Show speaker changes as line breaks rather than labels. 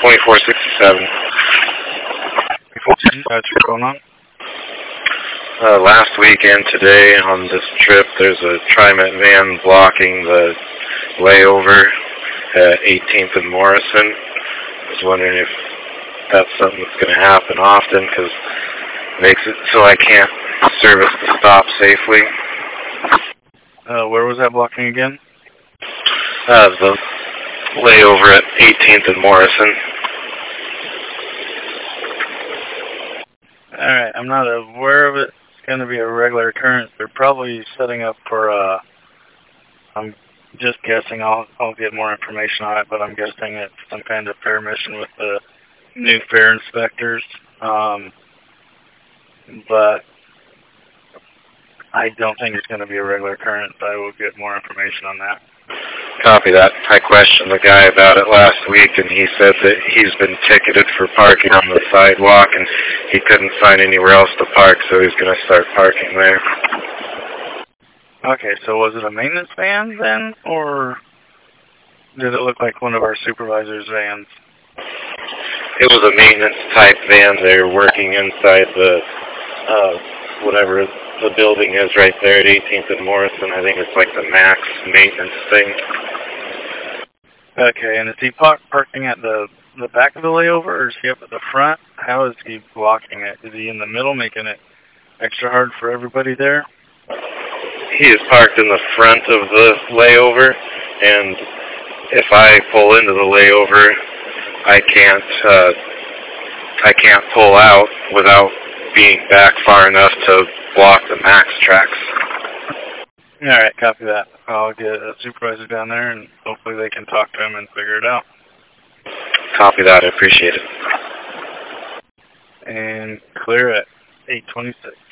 2467.
What's going on?
Last week and today on this trip, there's a TriMet van blocking the layover at 18th and Morrison. I was wondering if that's something that's going to happen often, because it makes it so I can't service the stop safely.
Where was that blocking again?
The layover at 18th and Morrison.
Alright, I'm not aware of it. It's going to be a regular occurrence. They're probably setting up for, I'm just guessing, I'll get more information on it, but I'm guessing it's some kind of fair mission with the new fair inspectors. But I don't think it's going to be a regular occurrence. I will get more information on that.
Copy that. I questioned the guy about it last week, and he said that he's been ticketed for parking on the sidewalk, and he couldn't find anywhere else to park, so he's going to start parking there.
Okay, so was it a maintenance van then, or did it look like one of our supervisor's vans?
It was a maintenance-type van. They're working inside the, whatever the building is right there at 18th and Morrison. I think it's like the max maintenance thing.
Okay, and is he parking at the back of the layover, or is he up at the front? How is he blocking it? Is he in the middle, making it extra hard for everybody there?
He is parked in the front of the layover, and if I pull into the layover, I can't pull out without being back far enough to block the max tracks.
Alright, copy that. I'll get a supervisor down there, and hopefully they can talk to him and figure it out.
Copy that. I appreciate it.
And clear at 8:26.